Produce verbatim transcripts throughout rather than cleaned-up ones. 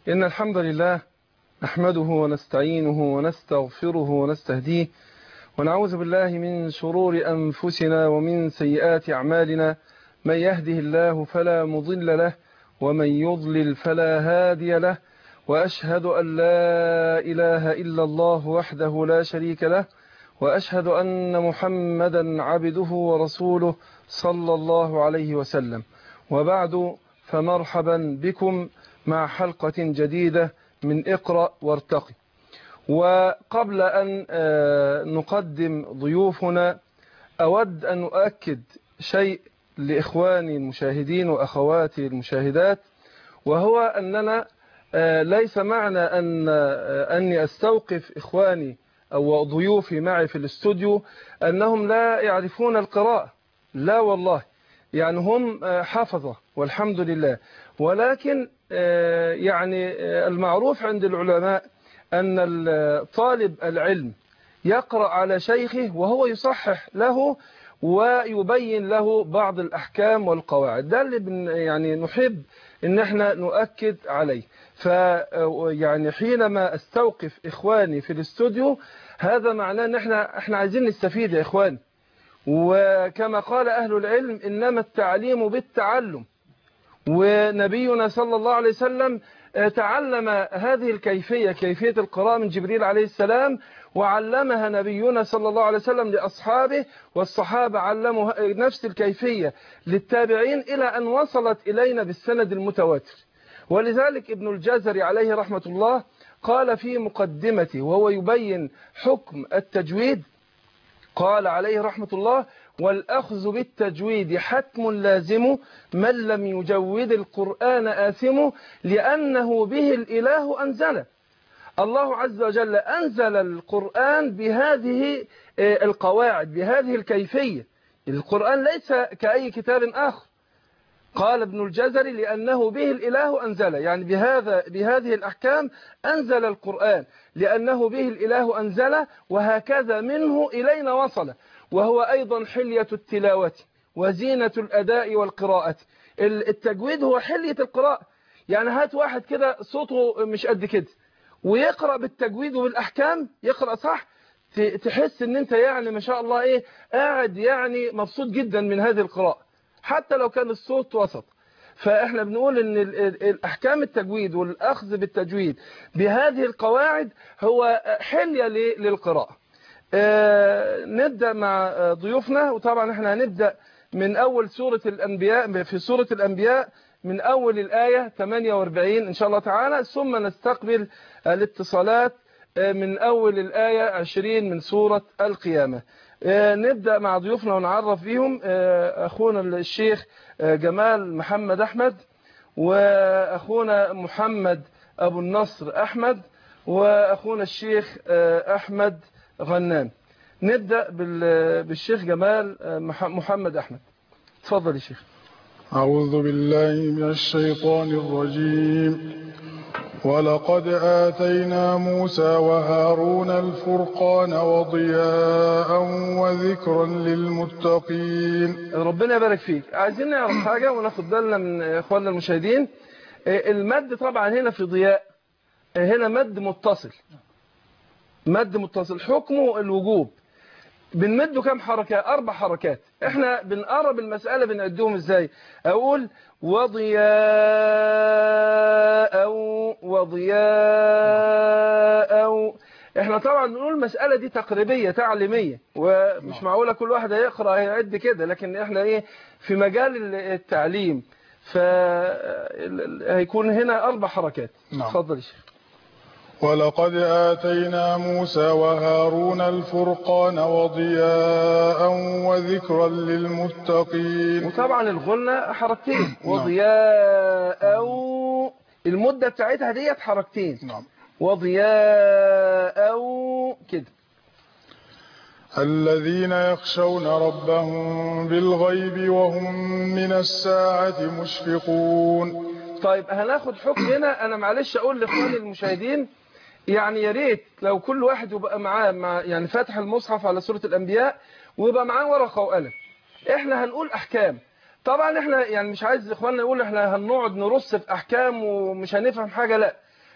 إن الحمد لله نحمده ونستعينه ونستغفره ونستهديه ونعوذ بالله من شرور أنفسنا ومن سيئات أعمالنا. من يهده الله فلا مضل له ومن يضلل فلا هادي له، وأشهد أن لا إله إلا الله وحده لا شريك له، وأشهد أن محمدا عبده ورسوله صلى الله عليه وسلم. وبعد، فمرحبا بكم مع حلقة جديدة من اقرأ وارتقي. وقبل أن نقدم ضيوفنا أود أن أؤكد شيء لإخواني المشاهدين وأخواتي المشاهدات، وهو أننا ليس معنى أن أني أستوقف إخواني أو ضيوفي معي في الاستوديو أنهم لا يعرفون القراءة، لا والله، يعني هم حفظة والحمد لله. ولكن يعني المعروف عند العلماء أن طالب العلم يقرأ على شيخه وهو يصحح له ويبين له بعض الأحكام والقواعد. ده اللي يعني نحب ان احنا نؤكد عليه. فيعني حينما استوقف إخواني في الاستوديو هذا معناه ان احنا احنا عايزين نستفيد يا إخواني. وكما قال أهل العلم إنما التعليم بالتعلم، ونبينا صلى الله عليه وسلم تعلم هذه الكيفية، كيفية القراءة، من جبريل عليه السلام، وعلمها نبينا صلى الله عليه وسلم لأصحابه، والصحابة علموا نفس الكيفية للتابعين إلى أن وصلت إلينا بالسند المتواتر. ولذلك ابن الجزري عليه رحمة الله قال في مقدمته وهو يبين حكم التجويد، قال عليه رحمة الله: والأخذ بالتجويد حتم لازم، من لم يجود القرآن آثم، لأنه به الإله أنزل. الله عز وجل أنزل القرآن بهذه القواعد، بهذه الكيفية. القرآن ليس كأي كتاب آخر. قال ابن الجزري: لأنه به الإله أنزل، يعني بهذا بهذه الأحكام أنزل القرآن، لأنه به الإله أنزل، وهكذا منه إلينا وصل، وهو أيضا حلية التلاوة وزينة الأداء والقراءة. التجويد هو حلية القراءة. يعني هات واحد كده صوته مش قد كده ويقرأ بالتجويد وبالأحكام، يقرأ صح، تحس ان انت يعني ما شاء الله ايه قاعد يعني مبسوط جدا من هذه القراءة، حتى لو كان الصوت وسط. فاحنا بنقول ان الاحكام التجويد والاخذ بالتجويد بهذه القواعد هو حلية للقراءة. آه نبدأ مع ضيوفنا، وطبعا احنا هنبدأ من اول سورة الانبياء، في سورة الانبياء من اول الآية ثمانية وأربعين ان شاء الله تعالى، ثم نستقبل الاتصالات من اول الآية عشرين من سورة القيامة. نبدأ مع ضيوفنا ونعرف بيهم. أخونا الشيخ جمال محمد أحمد، وأخونا محمد أبو النصر أحمد، وأخونا الشيخ أحمد غنام. نبدأ بالشيخ جمال محمد أحمد. تفضل يا شيخ. أعوذ بالله من الشيطان الرجيم. ولقد آتينا موسى وهارون الفرقان وضياء وذكرا للمتقين. ربنا يبارك فيك. عايزين نعرف حاجة وناخد بالنا من إخواننا المشاهدين. المد طبعا هنا في ضياء هنا مد متصل، مد متصل حكمه الوجوب. بنمده كم حركة؟ أربع حركات. احنا بنقرب المسألة بنعدهم ازاي؟ أقول وضياء وضياء. احنا طبعا بنقول المسألة دي تقريبية تعليمية، ومش معقولة كل واحد هيقرأ هيعد كده، لكن احنا ايه في مجال التعليم، فهيكون هنا أربع حركات. اتفضل يا شيخ. ولقد آتينا موسى وهارون الفرقان وضياء وذكرا للمتقين. وطبعا الغنة حركتين، وضياء المدة بتاعتها ديت حركتين. نعم. وضياء كده. الذين يخشون ربهم بالغيب وهم من الساعة مشفقون. طيب هناخد حكم هنا. انا معلش اقول لاخواني المشاهدين، يعني يا ريت لو كل واحد يبقى معاه مع يعني فاتح المصحف على سورة الأنبياء ويبقى معاه ورقة وقلم. احنا هنقول احكام. طبعا احنا يعني مش عايز اخواننا يقول احنا هنقعد نرص في احكام ومش هنفهم حاجة، لا،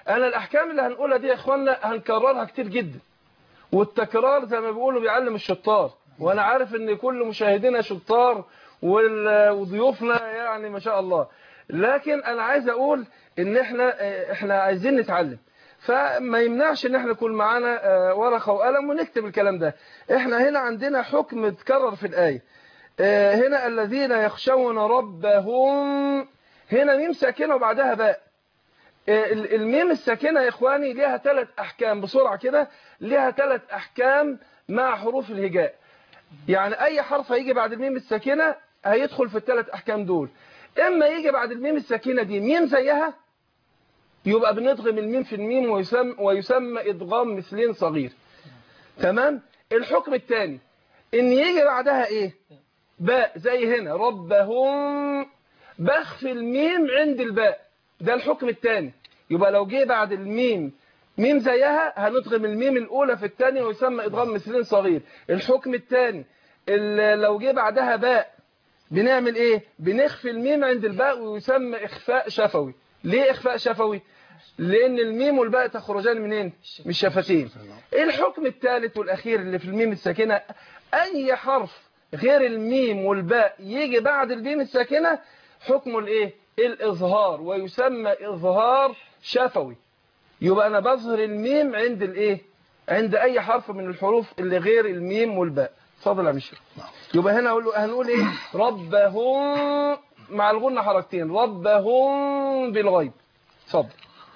انا الاحكام اللي هنقولها دي يا اخوانا هنكررها كتير جدا، والتكرار زي ما بيقولوا بيعلم الشطار، وانا عارف ان كل مشاهدينا شطار وضيوفنا يعني ما شاء الله، لكن انا عايز اقول ان احنا احنا عايزين نتعلم، فما يمنعش ان احنا يكون معانا ورقه وقلم ونكتب الكلام ده. احنا هنا عندنا حكم اتكرر في الايه، هنا الذين يخشون ربهم، هنا ميم ساكنه وبعدها باء. الميم الساكنه يا اخواني ليها ثلاث احكام، بسرعه كده ليها ثلاث احكام مع حروف الهجاء، يعني اي حرف هيجي بعد الميم الساكنه هيدخل في الثلاث احكام دول. اما يجي بعد الميم الساكنه دي ميم زيها يبقى بندغم الميم في الميم ويسمى, ويسمى ادغام مثلين صغير. تمام. الحكم الثاني ان يجي بعدها ايه باء زي هنا ربهم، بخفي الميم عند الباء، ده الحكم الثاني. يبقى لو جه بعد الميم ميم زيها هندغم الميم الاولى في الثانيه ويسمى ادغام مثلين صغير. الحكم الثاني لو جه بعدها باء بنعمل ايه؟ بنخفي الميم عند الباء ويسمى اخفاء شفوي. ليه اخفاء شفوي؟ لان الميم والباء تخرجان منين؟ من الشفتين. الحكم الثالث والاخير اللي في الميم الساكنه، اي حرف غير الميم والباء يجي بعد الميم الساكنه حكمه الايه؟ الاظهار، ويسمى اظهار شفوي. يبقى انا بظهر الميم عند الايه؟ عند اي حرف من الحروف اللي غير الميم والباء. اتفضل يا مشير. يبقى هنا هنقول هنقول ايه؟ ربهم مع الغنة حركتين، ربهم بالغيب. اتفضل.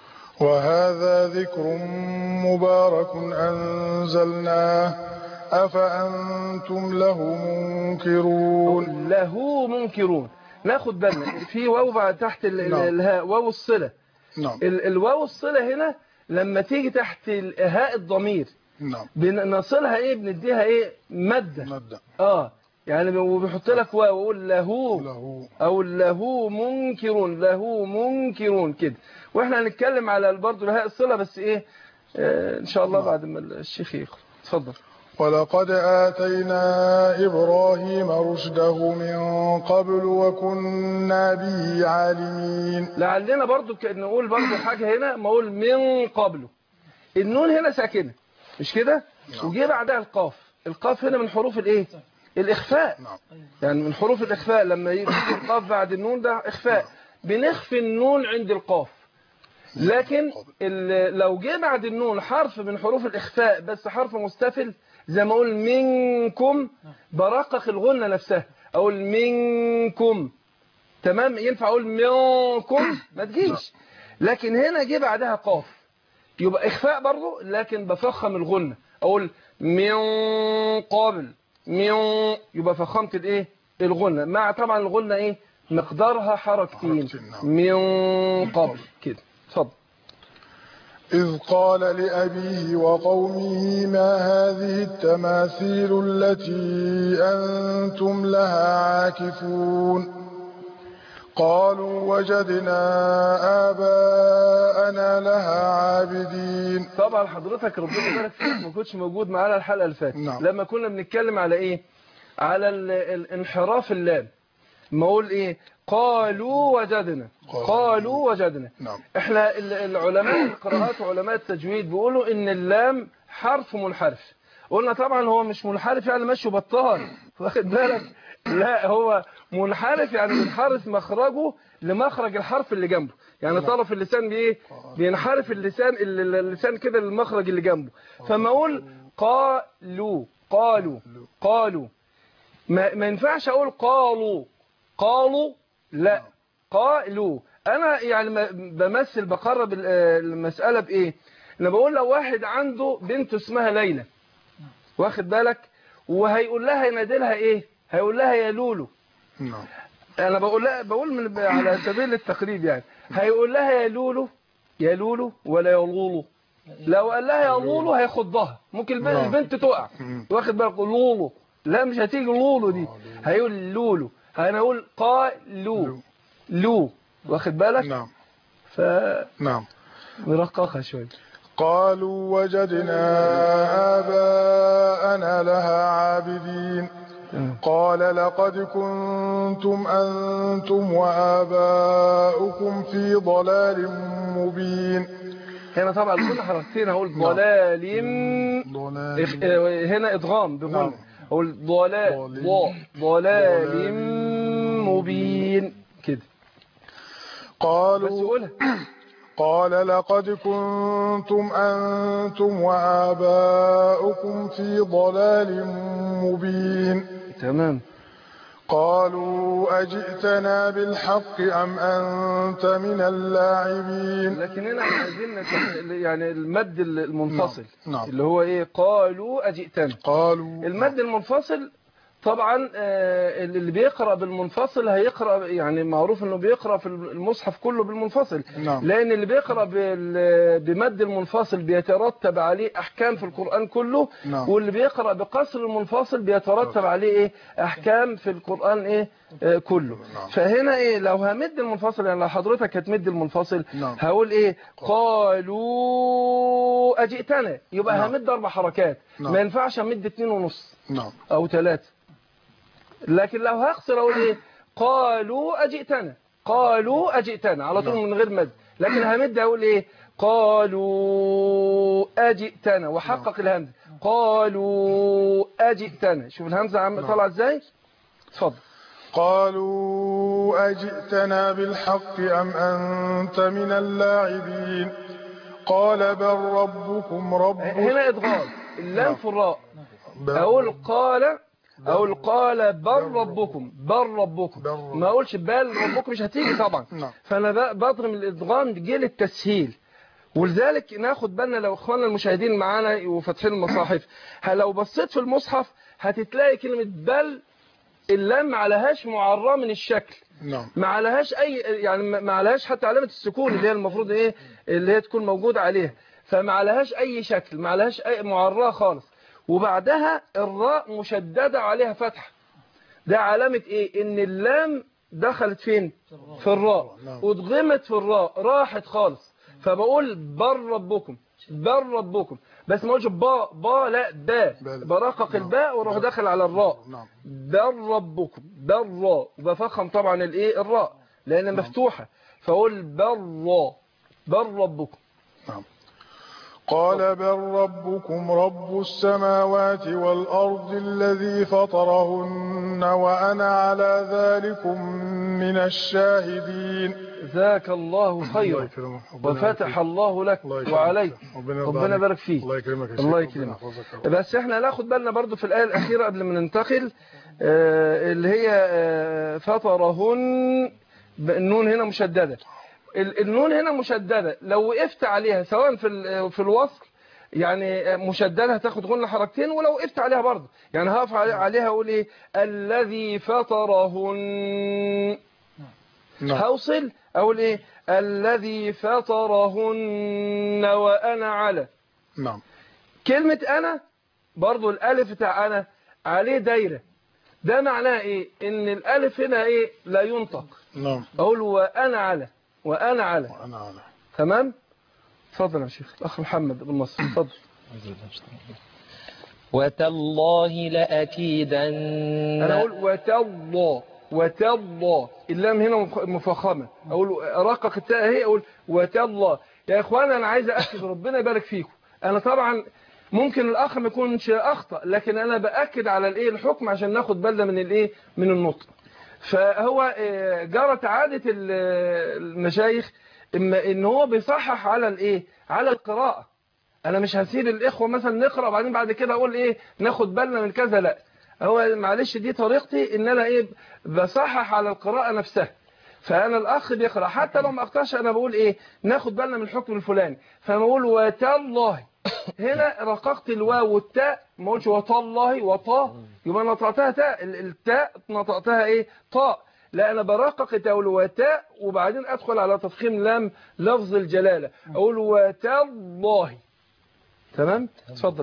وهذا ذكر مبارك أنزلناه أفأنتم له منكرون. له منكرون. ناخد بالنا في واو تحت الهاء، واو الصلة. نعم. الواو الصلة هنا لما تيجي تحت هاء الضمير نعم بنصلها ايه؟ بنديها ايه؟ مادة. مادة. اه يعني وبيحط لك واو ويقول له له او له منكرون، له منكرون كده. واحنا هنتكلم على برضه هاء الصلة بس ايه آه ان شاء الله بعد ما الشيخ يخرج. اتفضل. ولقد آتينا إبراهيم رشده من قبل وكنا به عالمين. لعلنا برضو نقول برضو حاجة هنا، ما اقول من قبله، النون هنا ساكنة مش كده؟ وجي بعدها القاف. القاف هنا من حروف الايه؟ الإخفاء. يعني من حروف الإخفاء، لما يجي القاف بعد النون ده إخفاء، بنخفي النون عند القاف. لكن لو جه بعد النون حرف من حروف الإخفاء بس حرف مستفل، زي ما اقول منكم، برقق الغنة نفسها، اقول منكم. تمام. ينفع اقول منكم ما تجيش، لكن هنا جه بعدها قاف يبقى اخفاء برضه، لكن بفخم الغنة، اقول من قبل، من يبقى فخمت الايه الغنة، مع طبعا الغنة ايه مقدارها حركتين، من قبل كده. اتفضل. إذ قال لأبيه وقومه ما هذه التماثيل التي أنتم لها عاكفون قالوا وجدنا آباءنا لها عابدين. طبعا حضرتك ربنا يبارك فيك ما كنتش موجود معانا الحلقة اللي فاتت. نعم. لما كنا بنتكلم على ايه؟ على الانحراف اللام. ما اقول ايه؟ قالوا وجدنا، قالوا وجدنا. نعم. احنا العلماء القراءات وعلماء التجويد بيقولوا ان اللام حرف منحرف. قلنا طبعا هو مش منحرف يعني ماشي بطال، واخد بالك؟ لا، هو منحرف يعني بينحرف مخرجه لمخرج الحرف اللي جنبه، يعني طرف اللسان بايه؟ بينحرف اللسان اللسان كده للمخرج اللي جنبه. فما اقول قالوا قالوا قالوا ما, ما ينفعش اقول قالوا قالوا، لا، قالوا. انا يعني بمثل بقرب المسألة بايه؟ انا بقول لو واحد عنده بنت اسمها ليلى، واخد بالك؟ وهيقول لها ينادي لها ايه؟ هيقول لها يا لولو. نعم. انا بقول لها بقول من على سبيل التقريب يعني، هيقول لها يا لولو يا لولو ولا يا لولو. لو قال لها يا لولو هيخضها، ممكن البنت تقع، واخد بالك؟ لولو لا مش هتيجي لولو دي، هيقول لولو. انا اقول قالوا لو، واخد بالك؟ نعم. ف نعم مرققه شويه. قالوا وجدنا آباءنا لها عابدين قال لقد كنتم أنتم وآباؤكم في ضلال مبين هنا طبعا كل حركتين هقول ضلال ضلال هنا ادغام بغن نعم. اقول ضلال ض ضلال مبين كده. بس قالوا قولها. قال لقد كنتم أنتم وآباؤكم في ضلال مبين. تمام. قالوا أجئتنا بالحق أم أنت من اللاعبين. لكن هنا احنا عايزين يعني المد المنفصل. نعم. نعم. اللي هو ايه قالوا أجئتنا. قالوا المد المنفصل طبعا اللي بيقرأ بالمنفصل هيقرأ يعني معروف انه بيقرأ في المصحف كله بالمنفصل. نعم. لان اللي بيقرأ بمد المنفصل بيترتب عليه احكام في القرآن كله. نعم. واللي بيقرأ بقصر المنفصل بيترتب عليه ايه احكام في القرآن ايه آه كله. نعم. فهنا ايه لو همد المنفصل يعني لو حضرتك هتمد المنفصل نعم. هقول ايه قالوا اجئتنا يبقى نعم. همد اربع حركات. نعم. ما ينفعش امد اتنين ونص نعم. او ثلاثة. لكن لو هخسر اقول ايه قالوا اجئتنا قالوا اجئتنا على طول من غير مد. لكن همد اقول ايه قالوا اجئتنا وحقق الهمزه قالوا اجئتنا. شوف الهمزه عم طالعه ازاي. اتفضل. قالوا أجئتنا بالحق أم أنت من اللاعبين. قال بل ربكم رب. هنا ادغام اللام في الراء. اقول قال أقول قال بل ربكم بل ربكم ما أقولش بل ربكم مش هتيجي طبعا. فأنا بضرم الإدغام جه للتسهيل. ولذلك ناخد بالنا لو إخواننا المشاهدين معانا وفاتحين المصاحف لو بصيت في المصحف هتتلاقي كلمة بل اللام ما عليهاش معرّة من الشكل. ما عليهاش أي يعني ما عليهاش حتى علامة السكون اللي هي المفروض إيه اللي هي تكون موجودة عليها. فما عليهاش أي شكل ما عليهاش أي معرّة خالص. وبعدها الراء مشددة عليها فتحة. ده علامة ايه ان اللام دخلت فين في الراء واتغمت في الراء راحت خالص. فبقول بر ربكم بر ربكم بس ما اقولش با با لا با برقق الباء واروح داخل على الراء بر ربكم بر راء وبفخم طبعا الايه الراء لان مفتوحة. فاقول بر بر ربكم. قال بل ربكم رب السماوات والأرض الذي فطرهن وأنا على ذلكم من الشاهدين. جزاك الله خيرا وفتح الله لك وعليك. ربنا يبارك فيك. الله يكرمك. الله يكرمك. بس احنا ناخد بالنا برضو في الآية الأخيرة قبل ما ننتقل آه اللي هي آه فطرهن. النون هنا مشددة. النون هنا مشددة لو وقفت عليها سواء في في الوصل يعني مشددة هتاخد غنة حركتين ولو وقفت عليها برضه يعني هقف عليها اقول ايه الذي فطرهن. هوصل اقول ايه الذي فطرهن وانا على. نعم. كلمة انا برضه الالف بتاع انا عليه دايرة. ده معناه ايه ان الالف هنا ايه لا ينطق. نعم. اقول وانا على وأنا على. وأنا على. تمام. اتفضل يا شيخ الأخ محمد بن مصر. اتفضل. وتالله لأكيدن. أنا أقول وتالله وتالله اللام هنا مفخمة. أقول رقق التاء اهي أقول وتالله. يا إخوانا أنا عايز أأكد ربنا يبارك فيكم. أنا طبعا ممكن الأخ ما يكونش أخطأ لكن أنا بأكد على الإيه الحكم عشان ناخد بالنا من الإيه من النطق. فهو جرت عادة المشايخ ان هو بيصحح على الايه على القراءة. انا مش هسيب الاخوة مثلا نقرأ وبعدين بعد كده اقول ايه ناخد بالنا من كذا لا. هو معلش دي طريقتي ان انا ايه بصحح على القراءة نفسها. فانا الاخ بيقرأ حتى لو ما اقطعش انا بقول ايه ناخد بالنا من الحكم الفلاني. فانا بقول وتالله هنا رققت الواو والتاء ما قلتش وتالله وطا يبقى نطقتها تاء. التاء نطقتها ايه طاء. لا انا برقق تقول وتاء وبعدين ادخل على تفخيم لام لفظ الجلاله اقول وتالله. تمام. اتفضل.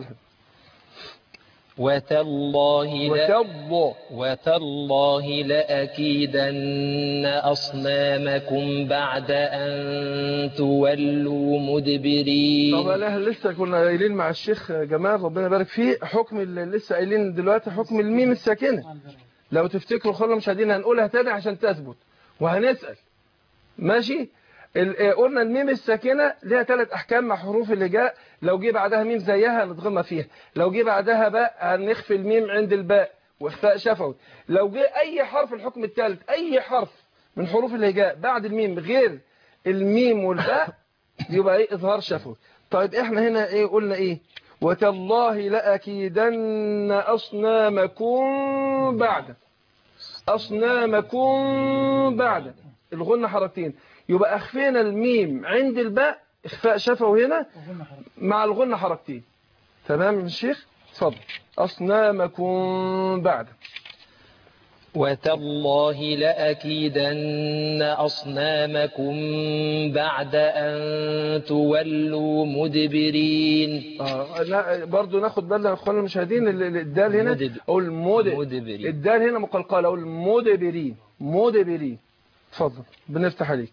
وتالله وتالله وتالله لأكيدن أصنامكم بعد أن تولوا مدبرين. طبعا احنا لسه كنا قايلين مع الشيخ جمال ربنا يبارك فيه حكم اللي لسه قايلين دلوقتي حكم الميم الساكنه. لو تفتكروا خلوا مشاهدين هنقولها تاني عشان تثبت وهنسأل. ماشي. ال- قلنا الميم الساكنة لها ثلاث أحكام مع حروف الهجاء. لو جه بعدها ميم زيها هنضغمها فيها، لو جه بعدها باء هنخفي الميم عند الباء واخفاء شفوي. لو جه أي حرف الحكم الثالث، أي حرف من حروف الهجاء بعد الميم غير الميم والباء يبقى ايه إظهار شفوي. طيب احنا هنا ايه قلنا ايه؟ وتالله لأكيدن أصنامكم بعد أصنامكم بعد الغنة حركتين، يبقى أخفينا الميم عند الباء إخفاء شفوي هنا مع الغنة حركتين. تمام يا الشيخ؟ اتفضل. أصنامكم بعد. وتالله لأكيدن أصنامكم بعد أن تولوا مدبرين. آه لا برضو ناخد بالنا يا اخوانا المشاهدين، ال- ال- الدال هنا مدب- او المود مدبرين. الدال هنا مقلقله او المدبرين مدبرين. اتفضل بنفتح عليك.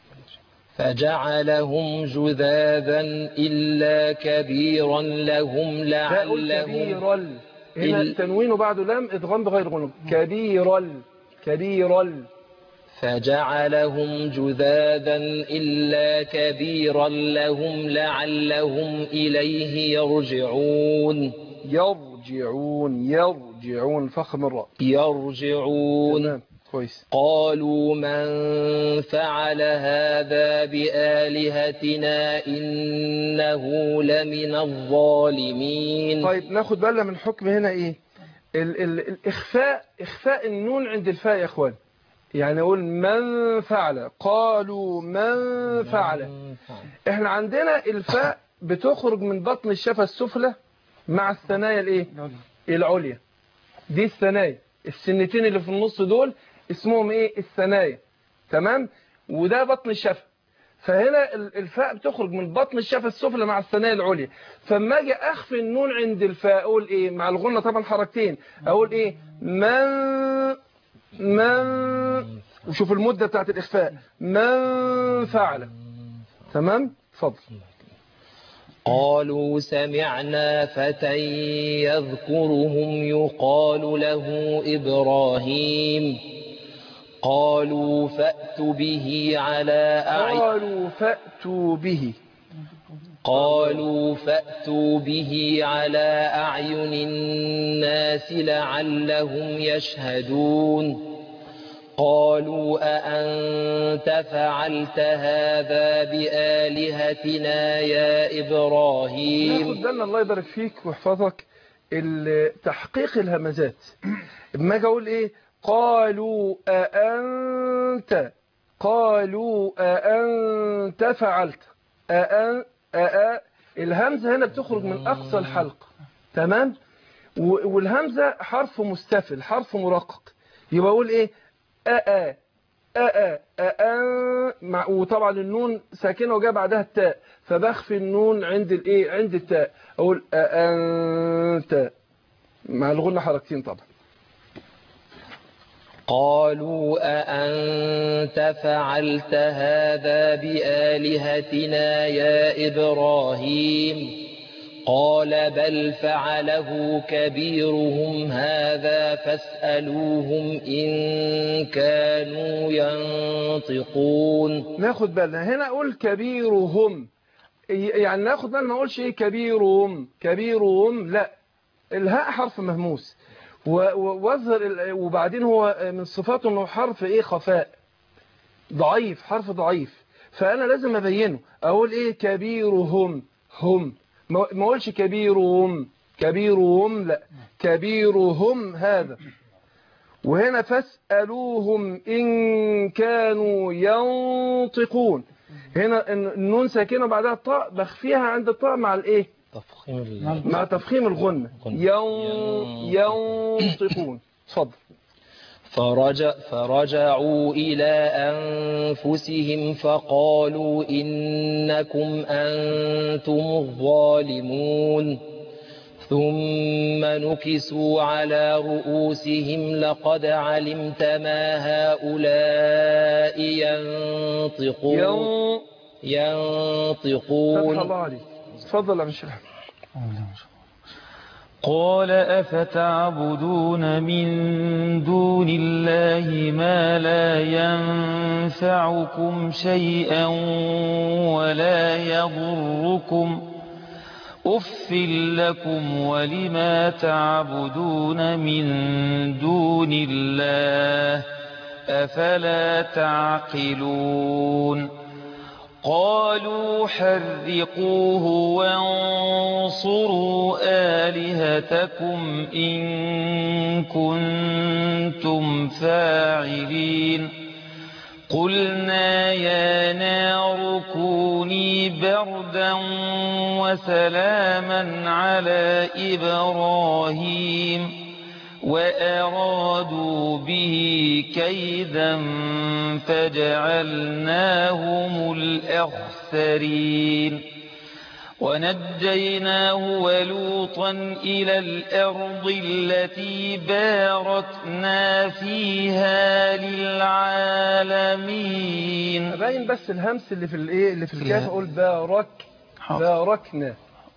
فجعلهم جذاذا إلا كبيرا لهم لا اقول لعلهم كبير ال هنا ال- تنوين بعده لام ادغام بغير غنى. كبير ال كبير ال فجعلهم جذاذا إلا كبيرا لهم لعلهم إليه يرجعون يرجعون يرجعون فخم الراء. يرجعون تمام كويس. قالوا من فعل هذا بآلهتنا إنه لمن الظالمين. طيب ناخد بالنا من حكم هنا ايه؟ ال ال الاخفاء اخفاء النون عند الفاء يا اخوان. يعني اقول من فعل، قالوا من فعل. احنا عندنا الفاء بتخرج من بطن الشفة السفلى مع الثنايا الايه؟ العليا. دي الثنايا، السنتين اللي في النص دول اسمهم ايه؟ الثنايا. تمام؟ وده بطن الشفة. فهنا ال- الفاء بتخرج من بطن الشفة السفلى مع الثنايا العليا. فما اجي اخفي النون عند الفاء اقول ايه؟ مع الغنة طبعا حركتين. اقول ايه؟ من من وشوف المدة بتاعت الإخفاء. من فعل. تمام؟ اتفضل. قالوا سمعنا فتى يذكرهم يقال له إبراهيم قالوا فأتوا به على أعين قالوا فأتوا به قالوا فأتوا به على أعين الناس لعلهم يشهدون قالوا أأنت فعلت هذا بآلهتنا يا إبراهيم. ناخد بالنا الله يبارك فيك ويحفظك ال- تحقيق الهمزات. اما اجي اقول ايه؟ قالوا أأنت قالوا أأنت فعلت أأن أأ الهمزة هنا بتخرج من أقصى الحلق. تمام؟ و- والهمزة حرف مستفل، حرف مرقق. يبقى اقول ايه؟ أأ أأ أأ مع وطبعا النون ساكنة وجاء بعدها التاء، فبخفي النون عند الايه؟ عند التاء. اقول أأنت مع الغنة حركتين طبعا. قالوا أأنت فعلت هذا بآلهتنا يا إبراهيم قال بل فعله كبيرهم هذا فاسألوهم إن كانوا ينطقون. ناخد بالنا هنا اقول كبيرهم، يعني ناخد بالنا ما اقولش ايه كبيرهم كبيرهم، لا الهاء حرف مهموس واظهر ال- وبعدين هو من صفاته انه حرف ايه؟ خفاء ضعيف، حرف ضعيف. فانا لازم ابينه. اقول ايه؟ كبيرهم هم، ما ما اقولش كبيرهم كبيرهم، لا كبيرهم هذا. وهنا فاسألوهم إن كانوا ينطقون. هنا النون ساكنة وبعدها الطاء بخفيها عند الطاء مع الايه؟ تفخيم ال- مع تفخيم الغنة. ين... ينطقون. اتفضل. فرجع فرجعوا إلى أنفسهم فقالوا إنكم أنتم الظالمون ثم نكسوا على رؤوسهم لقد علمت ما هؤلاء ينطقون ين... فتح ينطقون الله عليك. اتفضل يا مشرح. قال أفتعبدون من دون الله ما لا ينفعكم شيئا ولا يضركم أف لكم ولما تعبدون من دون الله أفلا تعقلون قالوا حرقوه وانصروا آلهتكم إن كنتم فاعلين قلنا يا نار كوني بردا وسلاما على إبراهيم وأرادوا به كيدا فجعلناهم الأخسرين ونجيناه ولوطا إلى الأرض التي باركنا فيها للعالمين. أبين بس الهمس اللي في الايه اللي في الكاف أقول بارك باركنا.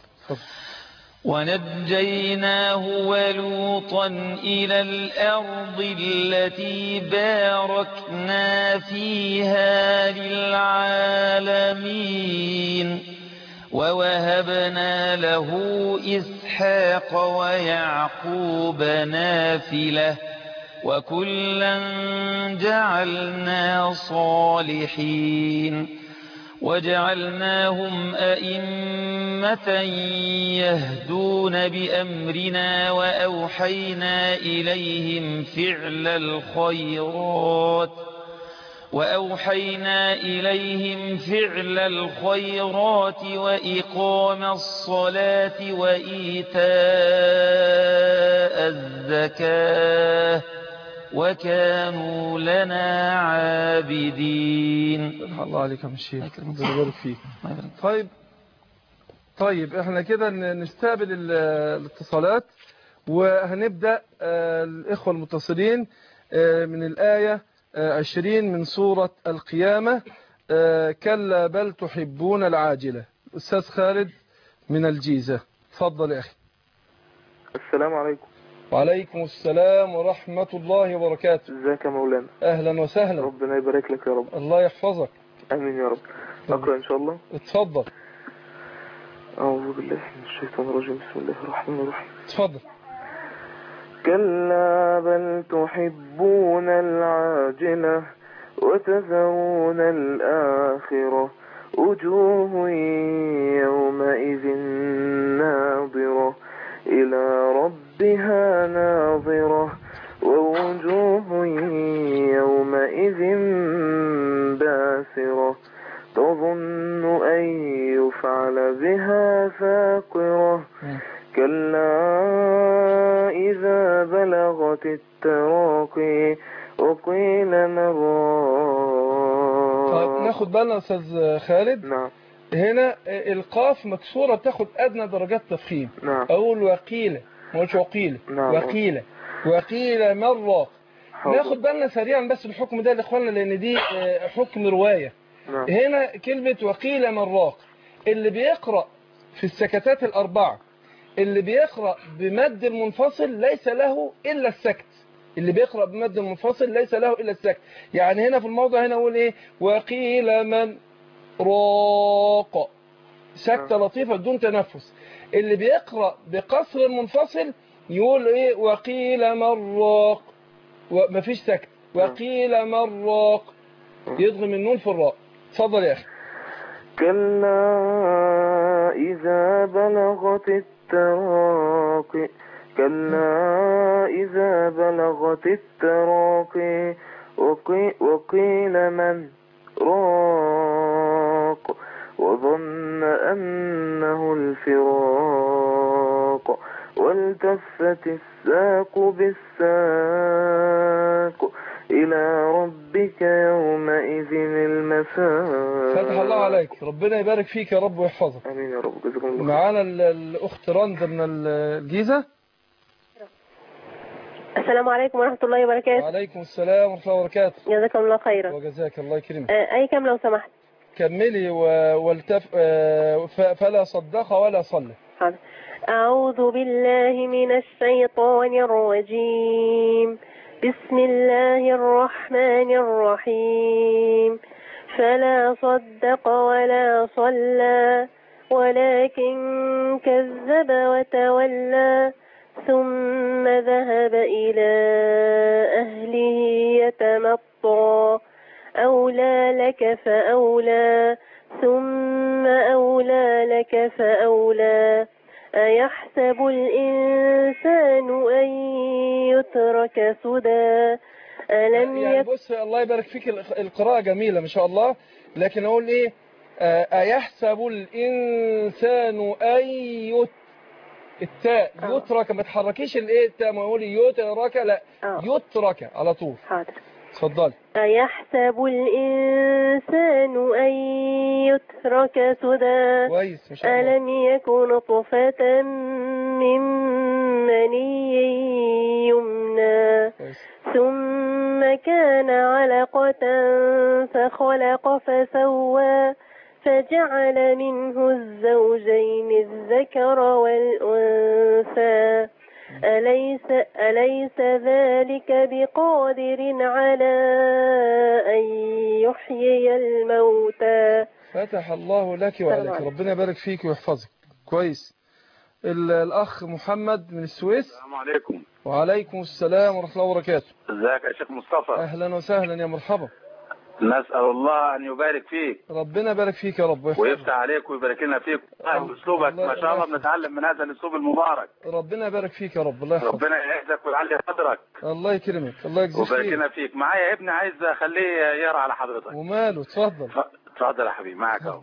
ونجيناه ولوطا إلى الأرض التي باركنا فيها للعالمين ووهبنا له إسحاق ويعقوب نافلة وكلا جعلنا صالحين وجعلناهم أئمة يهدون بأمرنا وأوحينا إليهم فعل الخيرات وأوحينا إليهم فعل الخيرات وإقام الصلاة وإيتاء الزكاة وكانوا لنا عابدين. الله عليك يا شيخ، ربنا يبارك فيك. طيب طيب احنا كده نستقبل الاتصالات وهنبدأ الإخوة المتصلين من الآية عشرين من سورة القيامة. كلا بل تحبون العاجلة. أستاذ خالد من الجيزة، تفضل يا أخي. السلام عليكم. وعليكم السلام ورحمة الله وبركاته. ازيك يا مولانا؟ أهلا وسهلا. ربنا يبارك لك يا رب. الله يحفظك. آمين يا رب. أقرأ إن شاء الله. اتفضل. أعوذ بالله من الشيطان الرجيم. بسم الله الرحمن الرحيم. اتفضل. كلا بل تحبون العاجلة وتذرون الآخرة وجوه يومئذ ناظرة إلى ربها ناظرة ووجوه يومئذ باسرة تظن أن يفعل بها فاقرة كلا إذا بلغت التراقي وقيل من راق. طيب ناخد بالنا أستاذ خالد. نعم. هنا القاف مكسورة بتاخد أدنى درجات تفخيم. نعم. أقول وقيل ما قلتش وقيل. نعم. وقيل وقيل من راق. ناخد بالنا سريعا بس الحكم ده لإخواننا لأن دي حكم رواية. نعم. هنا كلمة وقيل من راق اللي بيقرأ في السكتات الأربعة اللي بيقرأ بمد المنفصل ليس له إلا السكت. اللي بيقرأ بمد المنفصل ليس له إلا السكت. يعني هنا في الموضع هنا أقول إيه وقيل من راق سكتة لطيفة بدون تنفس. اللي بيقرأ بقصر المنفصل يقول إيه وقيل من راق ومفيش سكت. وقيل من راق يضغم النون في الراء. تفضل يا أخي. كلا إذا بلغت التراقي كلا إذا بلغت التراقي وقيل من راق وظن أنه الفراق والتفت الساق بالساق إلى ربك يومئذ المساق. فتح الله عليك، ربنا يبارك فيك يا رب ويحفظك. آمين يا رب. جزاكم الله. معانا الأخت رندا من الجيزة. السلام عليكم ورحمة الله وبركاته. وعليكم السلام ورحمة الله وبركاته. جزاكم الله خيرا. وجزاك الله يكرمك. أي كم لو سمحت. كملي والتف فلا صدق ولا صلى. حاضر. أعوذ بالله من الشيطان الرجيم. بسم الله الرحمن الرحيم. فلا صدق ولا صلى ولكن كذب وتولى ثم ذهب إلى أهله يتمطى أولى لك فأولى ثم أولى لك فأولى أيحسب الإنسان أن يترك سدى ألم يعني يك... بص الله يبارك فيك، القراءة جميلة ما شاء الله، لكن أقول إيه؟ أيحسب الإنسان أن يت التاء يترك، ما تحركيش الايه التاء، ما اقول يترك، لا يترك على طول. حاضر. اتفضلي. أيحسب الإنسان أن يترك سدى كويس ما شاء الله. ألم يكن نطفة من مني يمنى ثم كان علقة فخلق فسوى فجعل منه الزوجين الذكر والأنثى أليس, أليس ذلك بقادر على أن يحيي الموتى. فتح الله لك وعليك، ربنا يبارك فيك ويحفظك. كويس. الأخ محمد من السويس. السلام عليكم. وعليكم السلام ورحمة الله وبركاته. ازيك يا شيخ مصطفى؟ أهلا وسهلا يا مرحبا. نسأل الله أن يبارك فيك. ربنا يبارك فيك يا رب ويحفظك ويفتح عليك ويبارك لنا فيك. أسلوبك ما شاء الله بنتعلم من هذا الأسلوب المبارك. ربنا يبارك فيك يا رب. الله يحفظك. ربنا يعزك ويعلي قدرك. الله يكرمك. الله يجزيك خير. ويبارك لنا فيك. معايا ابني عايز أخليه يقرأ على حضرتك. وماله؟ اتفضل. اتفضل يا حبيبي معاك أهو.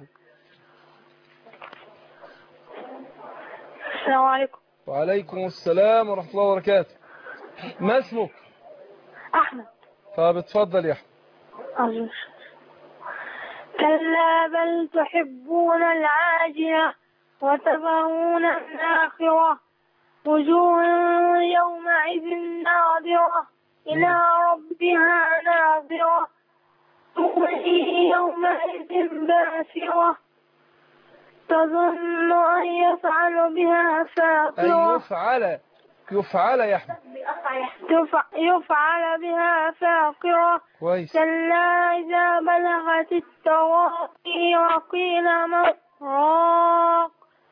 السلام عليكم. وعليكم السلام ورحمة الله وبركاته. ما اسمك؟ أحمد. طب اتفضل يا أحمد. أجل. كلا بل تحبون العاجلة وتذرون الآخرة وجوه يومئذ ناظرة إلى ربها ناظرة يومئذ باسرة تظن أن يفعل بها فاقرة. أن يفعل يفعل يا أحمد يفعل بها فاقرة. كويس. كلا إذا بلغت التراقي وقيل من راق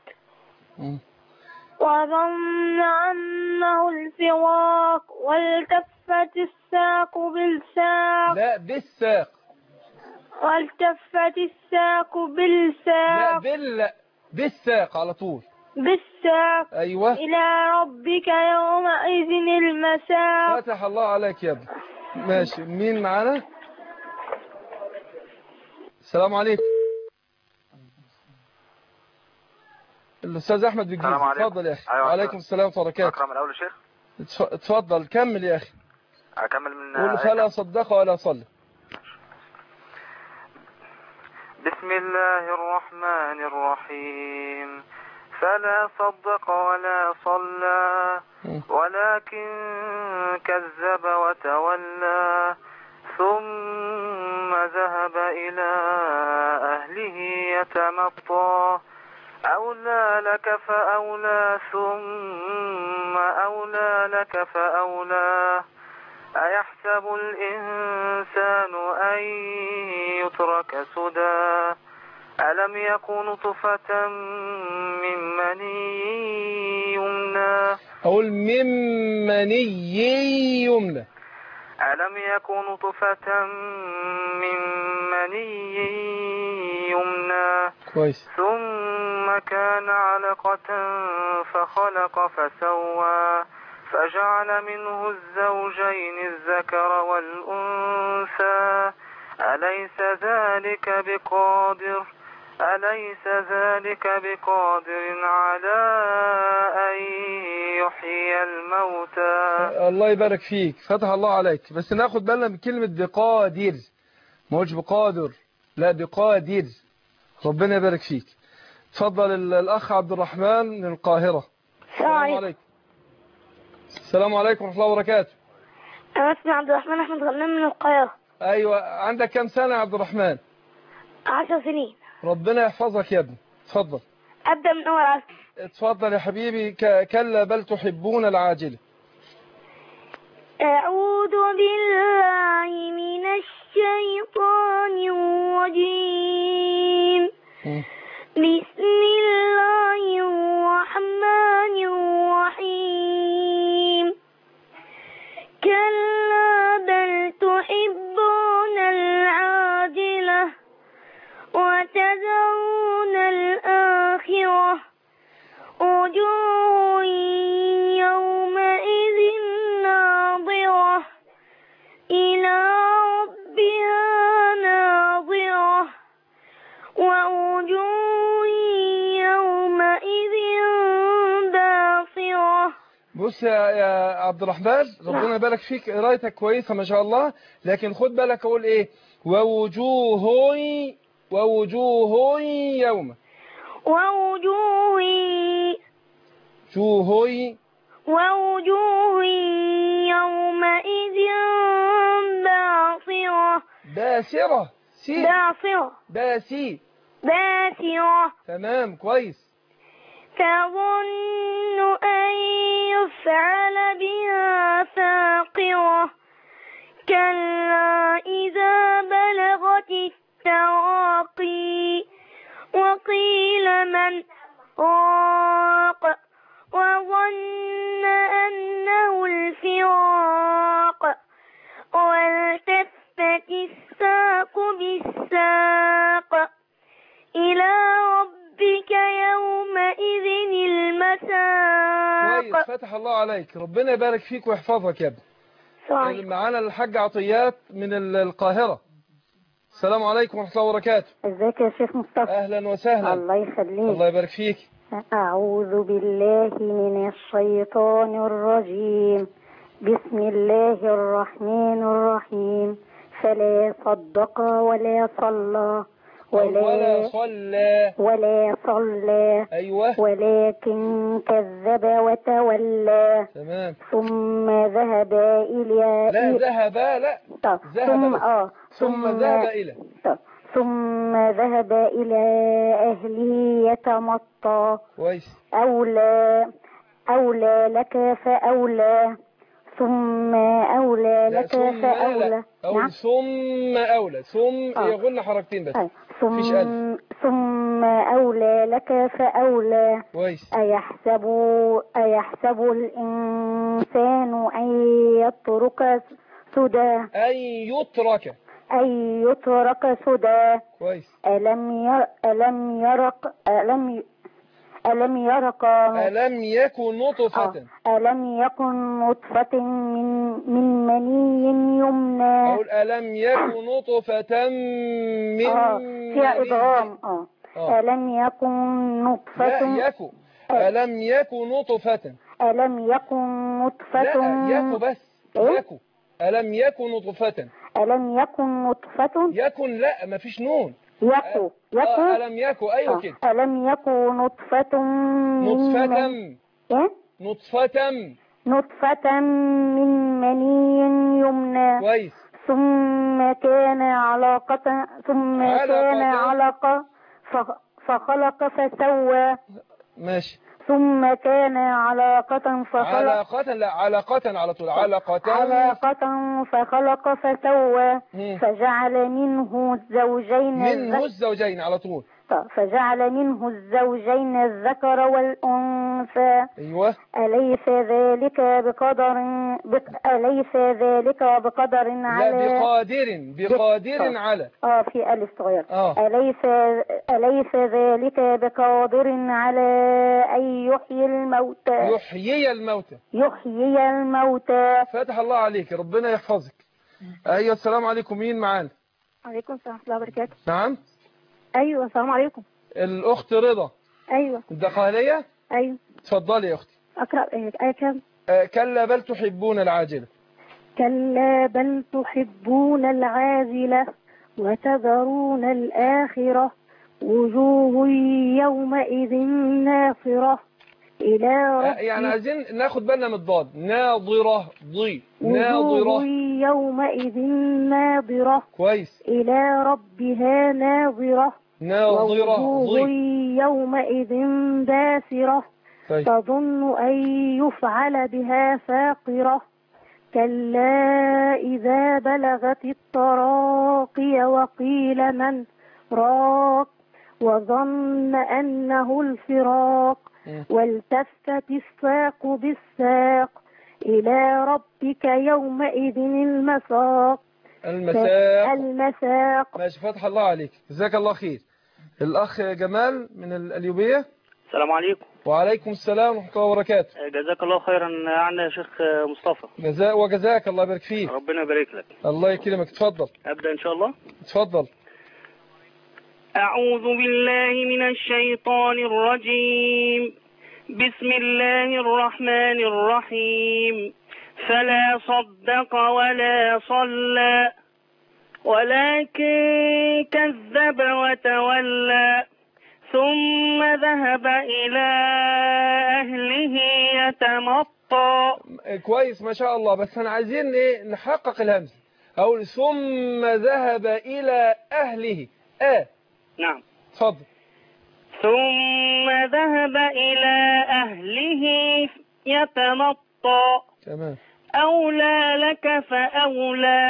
وظن أنه الفراق والتفت الساق بالساق. لا بالساق. والتفت الساق بالساق. لا بال بالساق على طول. بالساق. أيوة. إلى ربك يومئذ المساق. فتح الله عليك يا ابني. ماشي. مين معانا؟ السلام عليكم. الأستاذ أحمد بن اتفضل يا أخي. أيوة. وعليكم السلام ورحمة الله وبركاته. أكرم الأول يا شيخ. اتفضل كمل يا أخي. أكمل من قول فلا صدق ولا صلى. بسم الله الرحمن الرحيم. فلا صدق ولا صلى ولكن كذب وتولى ثم ذهب إلى أهله يتمطى أولى لك فأولى ثم أولى لك فأولى أيحسب الإنسان أن يترك سدى ألم يكن نطفة من مني يمنى. أقول من مني يمنى. ألم يكن نطفة من مني يمنى. كويس. ثم كان علقة فخلق فسوى فجعل منه الزوجين الذكر والأنثى أليس ذلك بقادر أليس ذلك بقادر على أن يحيي الموتى. الله يبارك فيك. فتح الله عليك. بس ناخد بالنا من كلمة بقادر، ما هوش بقادر، لا بقادر. ربنا يبارك فيك. تفضل الأخ عبد الرحمن من القاهرة. السلام عليكم. السلام عليكم ورحمة الله وبركاته. أنا اسمي عبد الرحمن أحمد غنام من القاهرة. أيوة. عندك كم سنة يا عبد الرحمن؟ عشر سنين. ربنا يحفظك يا ابني. تفضل. أبدأ من أول عشر. اتفضل يا حبيبي. ك- كلا بل تحبون العاجلة. أعوذ بالله من الشيطان الرجيم. بسم الله الرحمن الرحيم. كلا بل تحبون العاجلة وتذرون الآخرة وجوه يومئذ ناظرة إلى ربها ناظرة ووجوه يومئذ باصرة. بص يا يا عبد الرحمن، ربنا يبارك فيك، قرايتك كويسة ما شاء الله، لكن خد بالك اقول ايه؟ ووجوه ووجوه يوم ووجوه وجوه ووجوه يومئذ باصرة باسرة سي باصرة باسي باسرة. تمام كويس. تظن أن يفعل بها فاقرة كلا إذا بلغت التراقي وقيل من راق وظن أنه الفراق والتفت الساق بالساق إلى ربك يومئذ المساق. كويس، فتح الله عليك، ربنا يبارك فيك ويحفظك يا ابني. صحيح. معانا الحاج عطيات من القاهرة. السلام عليكم ورحمة الله وبركاته. ازيك يا شيخ مصطفى؟ اهلا وسهلا. الله يخليك. الله يبارك فيك. اعوذ بالله من الشيطان الرجيم. بسم الله الرحمن الرحيم. فلا صدق ولا صلى ولا ولا صلى ولا صلى ايوه ولكن كذب وتولى. تمام. ثم ذهب الى لا ذهب لا طب. ذهب ثم اه ثم ذهب الى طب. ثم ذهب الى اهله يتمطى. كويس. اولى اولى لك فاولى ثم أولى لك ثم فأولى. أو نعم. ثم أولى ثم آه. يقولنا حركتين بس. أي. ثم مفيش ألف. ثم أولى لك فأولى. كويس. أيحسب أيحسب الإنسان أن يترك سدى. أن يترك أن يترك سدى. كويس. ألم ير ألم يرق ألم ي... ألم يرق ألم يكن نطفة آه. ألم يكن نطفة من من مني يمنى. أقول ألم يكن نطفة من آه. فيها إدغام. آه. آه. ألم يكن نطفة. لا يكن. ألم يكن نطفة. ألم يكن نطفة. لا يكن بس. إيه؟ يكن. ألم يكن نطفة. ألم يكن نطفة. يكن لا مفيش نون. يكو يكو آه. ألم يكن أيوة آه. كده. ألم يكن نطفة من نطفة إيه؟ نطفة نطفة من مني يمنى. كويس. ثم كان علقة ثم علقة. كان علقة ف- فخلق فسوى. ماشي. ثم كان علقة فخلق علاقة لا علاقة على طول علاقة علقة فخلق فسوى. مم. فجعل منه الزوجين منه الذ- الزوجين على طول. فجعل منه الزوجين الذكر والأنثى. ايوه. أليس ذلك بقدر بق... أليس ذلك بقدر لا على بقادر بقادر بق- على اه في ألف صغير. اه أليس أليس ذلك بقادر على أن يحيي الموتى يحيي الموتى. يحيي الموتى. فتح الله عليك، ربنا يحفظك. ايوه السلام عليكم، مين معانا؟ عليكم السلام ورحمة الله وبركاته. نعم. أيوة السلام عليكم. الاخت رضا أيوة الدقهلية. أيوة. اتفضلي يا اختي. أقرأ إيه آية كام؟ آه كلا بل تحبون العاجلة. كلا بل تحبون العاجلة وتذرون الآخرة وجوه يومئذ ناصرة إلى آه ربها يعني عايزين ناخد بالنا من الضاد. ناظرة ضي وجوه ناظرة. يومئذ ناظرة كويس. إلى ربها ناظرة ناظرة ووجوه يومئذ باسرة طيب. تظن أن يفعل بها فاقرة كلا إذا بلغت التراقي وقيل من راق وظن أنه الفراق والتفت الساق بالساق إلى ربك يومئذ المساق المساق المساق ماشي. فتح الله عليك، جزاك الله خير. الأخ جمال من الأليوبية. السلام عليكم. وعليكم السلام ورحمة الله وبركاته. جزاك الله خيرا عنا يا شيخ مصطفى. جزاء وجزاك الله يبارك فيك. ربنا يبارك لك. الله يكرمك. اتفضل. أبدأ إن شاء الله. اتفضل. أعوذ بالله من الشيطان الرجيم. بسم الله الرحمن الرحيم. فلا صدق ولا صلى ولكن كذب وتولى ثم ذهب إلى أهله يتمطى. كويس ما شاء الله، بس احنا عايزين ايه نحقق الهمزة. أقول ثم ذهب إلى أهله. آه نعم. اتفضل. ثم ذهب إلى أهله يتمطى. تمام. أولى لك فأولى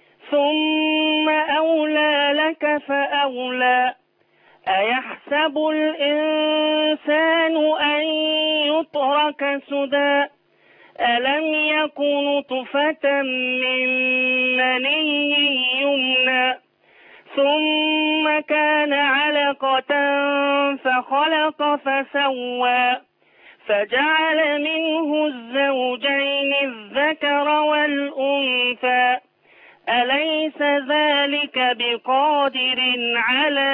ثم أولى لك فأولى أيحسب الإنسان أن يترك سدى ألم يكن نطفة من مني يمنى ثم كان علقة فخلق فسوى فجعل منه الزوجين الذكر والأنثى أليس ذلك بقادر على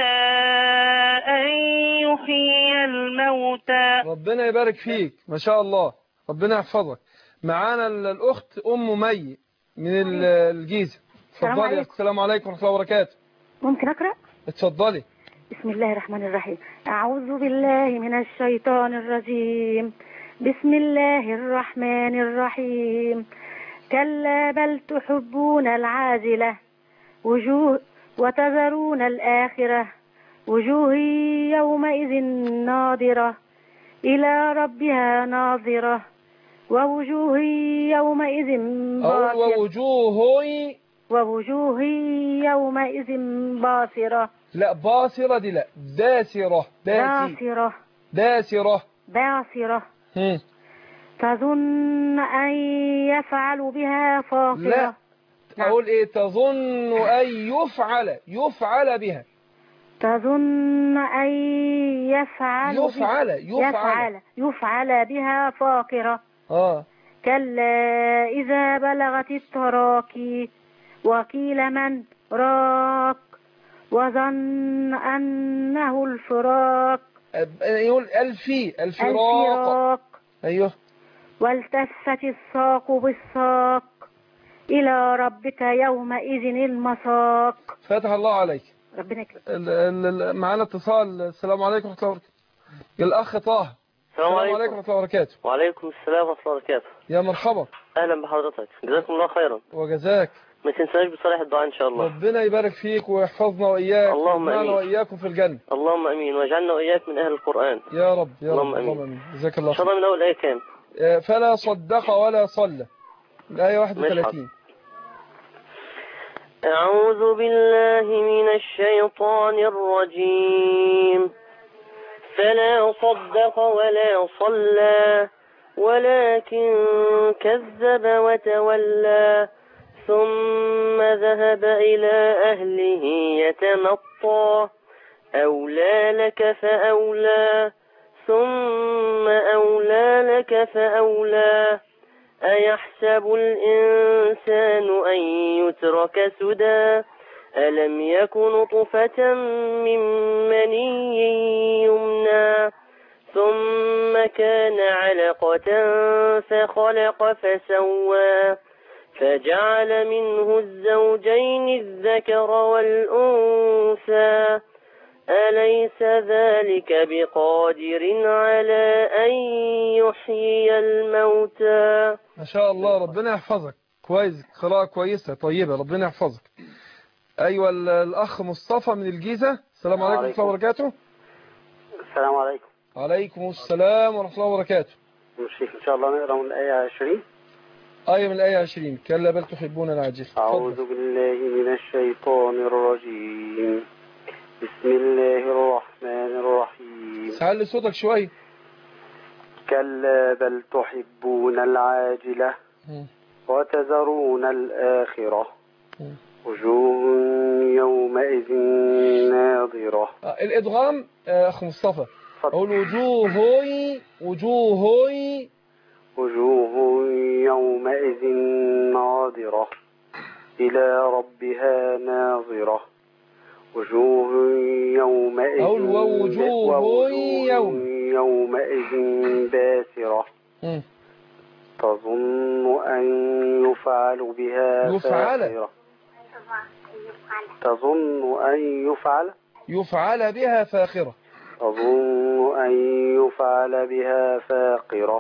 أن يحيي الموتى. ربنا يبارك فيك ما شاء الله، ربنا يحفظك. معانا الأخت أم مي من الجيزة. اتفضلي. السلام عليكم ورحمة الله وبركاته. ممكن أقرأ؟ اتفضلي. بسم الله الرحمن الرحيم. أعوذ بالله من الشيطان الرجيم. بسم الله الرحمن الرحيم. كلا بل تحبون العاجلة وجوه وتذرون الآخرة وجوه يومئذ ناظرة إلى ربها ناظرة ووجوه يومئذ باسرة ووجوه ووجوه يومئذ باسرة. لا باصرة دي لا داسرة داسرة داسرة باسرة هم. تظن أن يفعل بها فاقرة. لا أقول إيه تظن أن يفعل يفعل بها تظن أن يفعل يفعل يفعل يفعل, يفعل بها فاقرة. آه. كلا إذا بلغت التراقي وقيل من راق وظن أنه الفراق. يقول الفي الفراق, الفراق. أيوه. والتفت الساق بالساق إلى ربك يومئذ المساق. فتح الله عليك. ربنا يكرمك. معانا اتصال. السلام عليكم ورحمة الله وبركاته. الأخ طه. السلام عليكم ورحمة الله وبركاته. وعليكم السلام ورحمة الله وبركاته. يا مرحبا. أهلا بحضرتك، جزاكم الله خيرا. وجزاك. ما تنساش بصالح الدعاء إن شاء الله. ربنا يبارك فيك ويحفظنا وإياك. اللهم آمين. وإياكم في الجنة. اللهم أمين، واجعلنا وإياك من أهل القرآن. يا رب يا اللهم رب. أمين. اللهم أمين. جزاك الله إن شاء الله. من أول آية كام؟ فلا صدق ولا صلى. الآية واحد وثلاثين. أعوذ بالله من الشيطان الرجيم. فلا صدق ولا صلى ولكن كذب وتولى ثم ذهب إلى أهله يتمطى أولى لك فأولى ثم أولى لك فأولى أيحسب الإنسان أن يترك سدى ألم يكن نطفة من مني يمنى ثم كان علقة فخلق فسوى فجعل منه الزوجين الذكر والأنثى أليس ذلك بقادر على أن يحيي الموتى. ما شاء الله. ربنا يحفظك. كويس، قراءة كويسة طيبة. ربنا يحفظك. أيوة الأخ مصطفى من الجيزة. السلام عليكم ورحمة الله وبركاته. السلام عليكم. عليكم السلام ورحمة الله وبركاته. الشيخ إن شاء الله نقرأ من الآية عشرين. آية من الآية عشرين. كلا بل تحبون العاجلة. أعوذ بالله من الشيطان الرجيم. بسم الله الرحمن الرحيم. سعلي صوتك شوية. كلا بل تحبون العاجلة وتذرون الآخرة وجوه يومئذ ناظرة. الإدغام أخ مصطفى. أقول وجوه وجوه وجوه يومئذ ناظرة إلى ربها ناظرة وجوه يومئذ أقول ووجوه يوم يومئذ باسرة تظن أن يفعل بها فاقرة. تظن أن يفعل يفعل بها فاقرة. تظن أن يفعل بها فاقرة.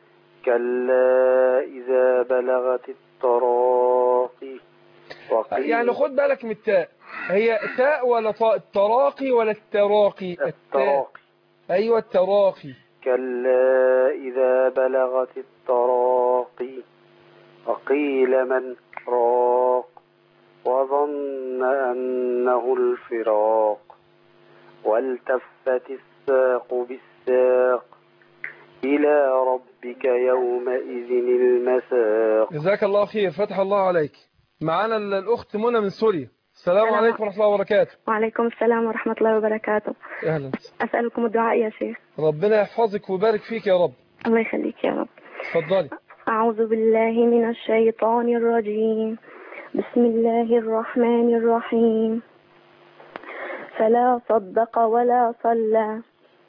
كلا إذا بلغت التراقي. يعني خد بالك من التاء، هي تاء ولا طاء؟ التراقي ولا التراقي؟ التراقي. أيوة التراقي. كلا إذا بلغت التراقي وقيل من راق وظن أنه الفراق والتفت الساق بالساق إلى ربك يومئذ المساق. جزاك الله خير، فتح الله عليك. معنا الأخت منى من سوريا. السلام, السلام عليكم ورحمة الله وبركاته. وعليكم السلام ورحمة الله وبركاته. أهلا. أسألكم الدعاء يا شيخ. ربنا يحفظك ويبارك فيك يا رب. الله يخليك يا رب. تفضلي. أعوذ بالله من الشيطان الرجيم. بسم الله الرحمن الرحيم. فلا صدق ولا صلى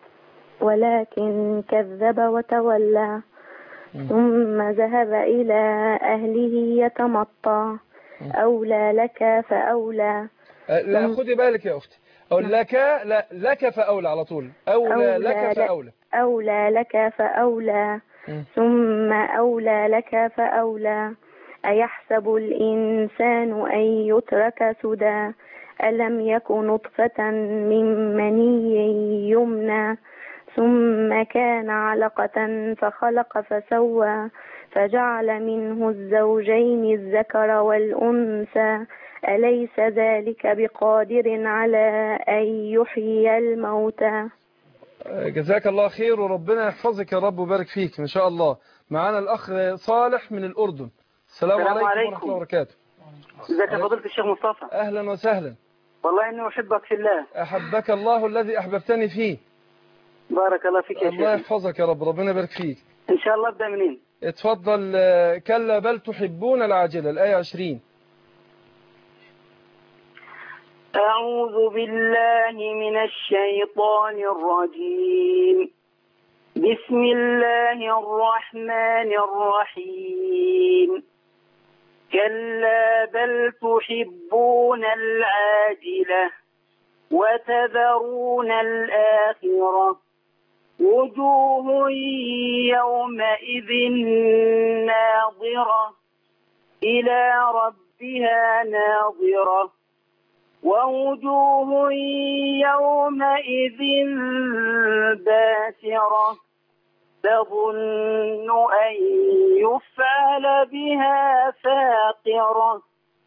ولكن كذب وتولى ثم ذهب إلى أهله يتمطى أولى لك فأولى. لا خدي بالك يا أختي، أقول لك لا لك فأولى على طول. أولى, أولى لك فأولى. أولى لك فأولى ثم أولى لك فأولى. أيحسب الإنسان أن يترك سدى ألم يكن نطفة من مني يمنى ثم كان علقة فخلق فسوى فجعل منه الزوجين الذكر والأنثى أليس ذلك بقادر على أن يحيي الموتى. جزاك الله خير وربنا يحفظك يا رب وبارك فيك إن شاء الله. معنا الأخ صالح من الأردن. السلام, السلام عليكم ورحمة الله وبركاته. ازيك يا فضيلة الشيخ مصطفى؟ أهلا وسهلا. والله إني أحبك في الله. أحبك الله الذي أحببتني فيه. بارك الله فيك يا شيخ. الله يحفظك يا رب، ربنا يبارك فيك. إن شاء الله أبدأ منين؟ اتفضل. كلا بل تحبون العاجلة، الآية عشرين. أعوذ بالله من الشيطان الرجيم. بسم الله الرحمن الرحيم. كلا بل تحبون العاجلة وتذرون الآخرة وجوه يومئذ ناظرة إلى ربها ناظرة ووجوه يومئذ باسرة تظن أن يفعل بها فاقرة.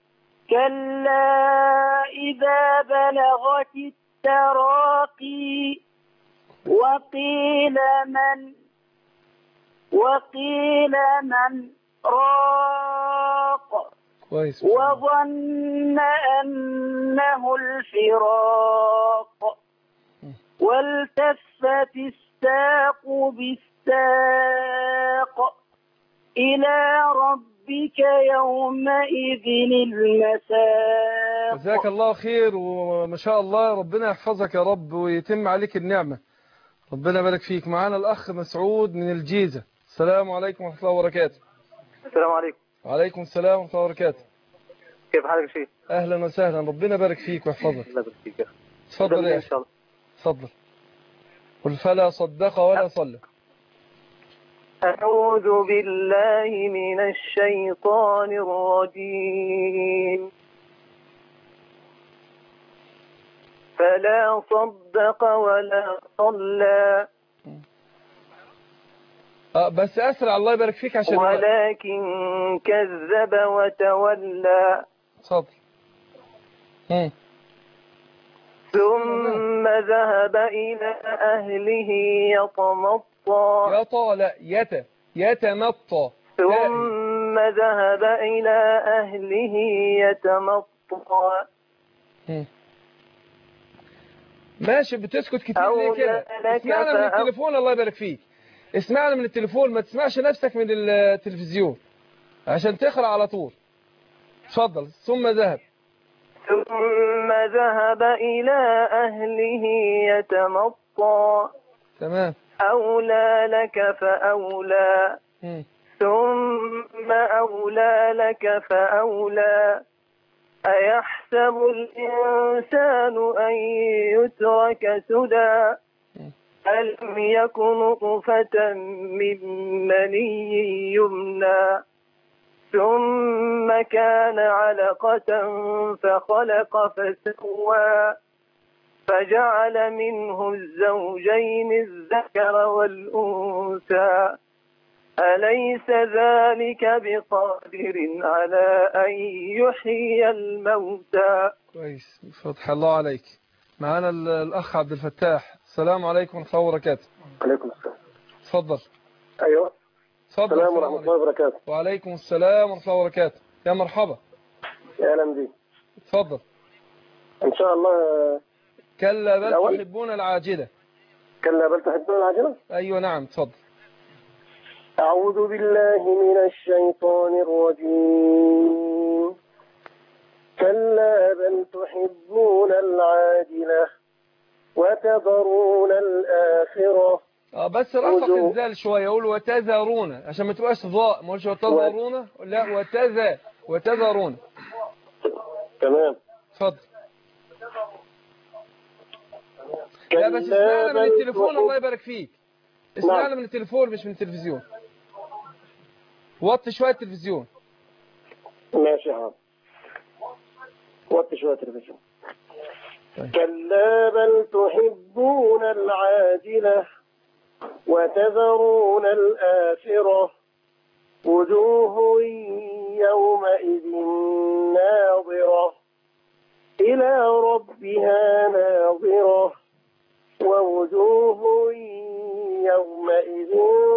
كلا إذا بلغت التراقي وقيل من وقيل من راق وظن أنه الفراق والتفت الساق بالساق إلى ربك يومئذ المساق. جزاك الله خير وما شاء الله، ربنا يحفظك يا رب ويتم عليك النعمة، ربنا يبارك فيك. معانا الأخ مسعود من الجيزة. السلام عليكم ورحمة الله وبركاته. السلام عليكم. وعليكم السلام ورحمة الله وبركاته. كيف حالك يا شيخ؟ أهلا وسهلا، ربنا يبارك فيك ويحفظك. الله يبارك فيك. تفضل يا أخي. تفضل. قل فلا صدق ولا صلى. أعوذ بالله من الشيطان الرجيم. فلا صدق ولا صلى اه بس اسرع الله يبارك فيك عشان ولكن كذب وتولى. اتفضل. ثم ذهب إلى أهله يتمطى. يطى لا يت يتمطى. ثم ذهب إلى أهله يتمطى. ماشي بتسكت كتير ليه كده؟ اسمعنا من التليفون الله يبارك فيك. اسمعنا من التليفون، ما تسمعش نفسك من التلفزيون عشان تقرأ على طول. اتفضل. ثم ذهب ثم ذهب إلى أهله يتمطى. تمام. أولى لك فأولى. م. ثم أولى لك فأولى. أيحسب الإنسان أن يترك سدى ألم يكن نطفة من مني يمنى ثم كان علقة فخلق فسوى فجعل منه الزوجين الذكر والأنثى أليس ذلك بقادر على أن يحيي الموتى. كويس. فتح الله عليك. معانا الأخ عبد الفتاح. السلام عليكم ورحمة الله وبركاته. عليكم السلام. اتفضل. أيوه. اتفضل. السلام ورحمة الله وبركاته. وعليكم السلام ورحمة الله وبركاته. يا مرحبا. يا أهلا بك. اتفضل. إن شاء الله. كلا بل تحبون العاجلة. كلا بل تحبون العاجلة. أيوه نعم. اتفضل. أعوذ بالله من الشيطان الرجيم. كلا بل تحبون العاجلة وتذرون الآخرة. اه بس رفق الذال شوية. يقول وتذرون عشان ما تبقاش ضاء. ما قولش وتذرون و... لا وتذا وتذرون. تمام. اتفضل. لا بس اسمعنا من التليفون الله يبارك فيك. اسمعنا نعم. من التليفون مش من التلفزيون. وطي شوية التلفزيون. ماشي يا حاضر. وطي شوية التلفزيون. طيب. كلا بل تحبون العاجلة وتذرون الآخرة وجوه يومئذ ناظرة إلى ربها ناظرة ووجوه يومئذ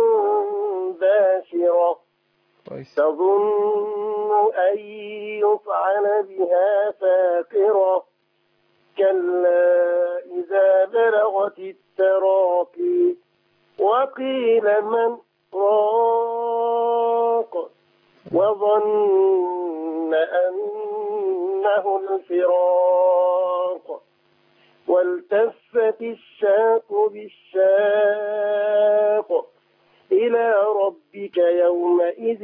باسرة تظن أن يفعل بها فاقرة كلا إذا بلغت التراقي وقيل من راق وظن أنه الفراق والتفت الساق بالساق إلى ربك يومئذ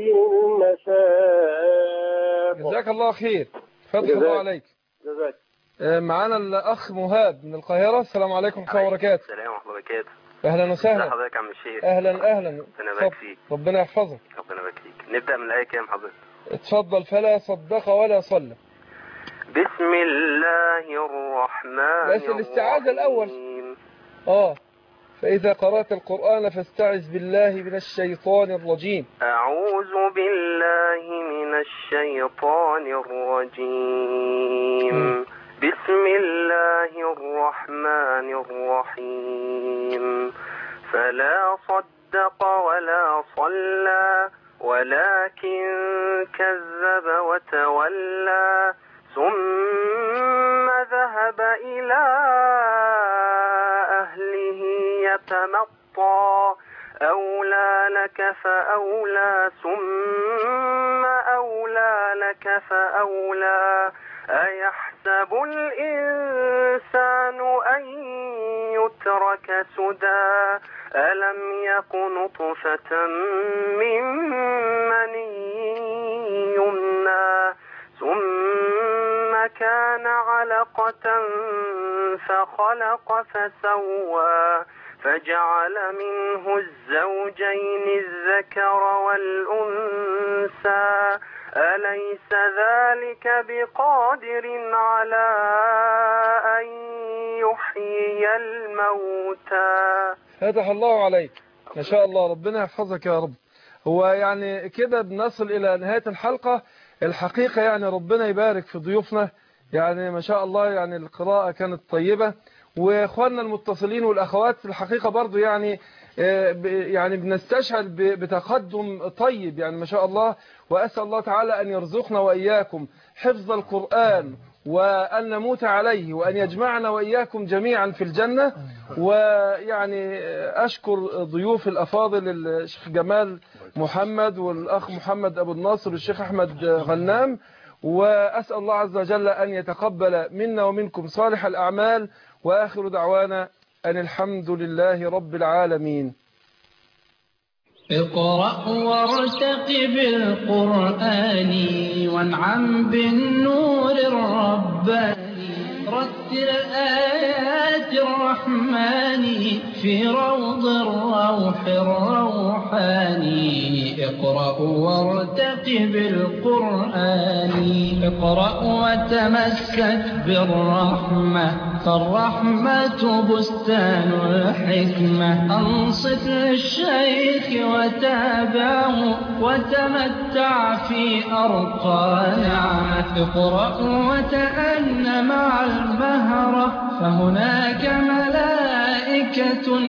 المساق. جزاك الله خير. فتح الله عليك. جزاك. معانا الأخ مهاب من القاهرة. السلام عليكم ورحمة الله وبركاته. السلام ورحمة الله وبركاته. أهلا وسهلا. حضرتك يا عم الشيخ. أهلا أهلا. ربنا يبارك فيك. ربنا يحفظك. ربنا يبارك فيك. نبدأ من الآية كام حضرتك؟ اتفضل. فلا صدق ولا صلى. بسم الله الرحمن الرحيم. بس الاستعاذة الأول. آه فإذا قرأت القرآن فاستعذ بالله من الشيطان الرجيم. أعوذ بالله من الشيطان الرجيم. م. بسم الله الرحمن الرحيم. فلا صدق ولا صلى ولكن كذب وتولى ثم ذهب إلى أهله يتمطى أولى لك فأولى ثم أولى لك فأولى أيحسب الإنسان أن يترك سدى ألم يك نطفة من مني يمنى ثم كان علقة فخلق فسوى فجعل منه الزوجين الذكر والأنثى أليس ذلك بقادر على أن يحيي الموتى. فتح الله عليك، ما شاء الله، ربنا يحفظك يا رب. هو يعني كده بنصل إلى نهاية الحلقة. الحقيقة يعني ربنا يبارك في ضيوفنا، يعني ما شاء الله، يعني القراءة كانت طيبة، وإخواننا المتصلين والأخوات في الحقيقة برضو يعني يعني بنستشعر بتقدم طيب، يعني ما شاء الله. وأسأل الله تعالى أن يرزقنا وإياكم حفظ القرآن، وأن نموت عليه، وأن يجمعنا وإياكم جميعا في الجنة. ويعني أشكر ضيوف الأفاضل الشيخ جمال محمد والأخ محمد أبو الناصر والشيخ أحمد غنام، وأسأل الله عز وجل أن يتقبل منا ومنكم صالح الأعمال. وآخر دعوانا أن الحمد لله رب العالمين. اقرأ وارتقب القرآن وانعم بالنور الرباني، رتل آيات الرحمن في روض الروح الروحاني. اقرأ وارتقب القرآن، اقرأ وتمسك بالرحمة، فالرحمة بستان الحكمة. أنصت للشيخ وتابعه وتمتع في أرقى نعمة. اقرأ وتأن مع المهرة، فهناك ملائكة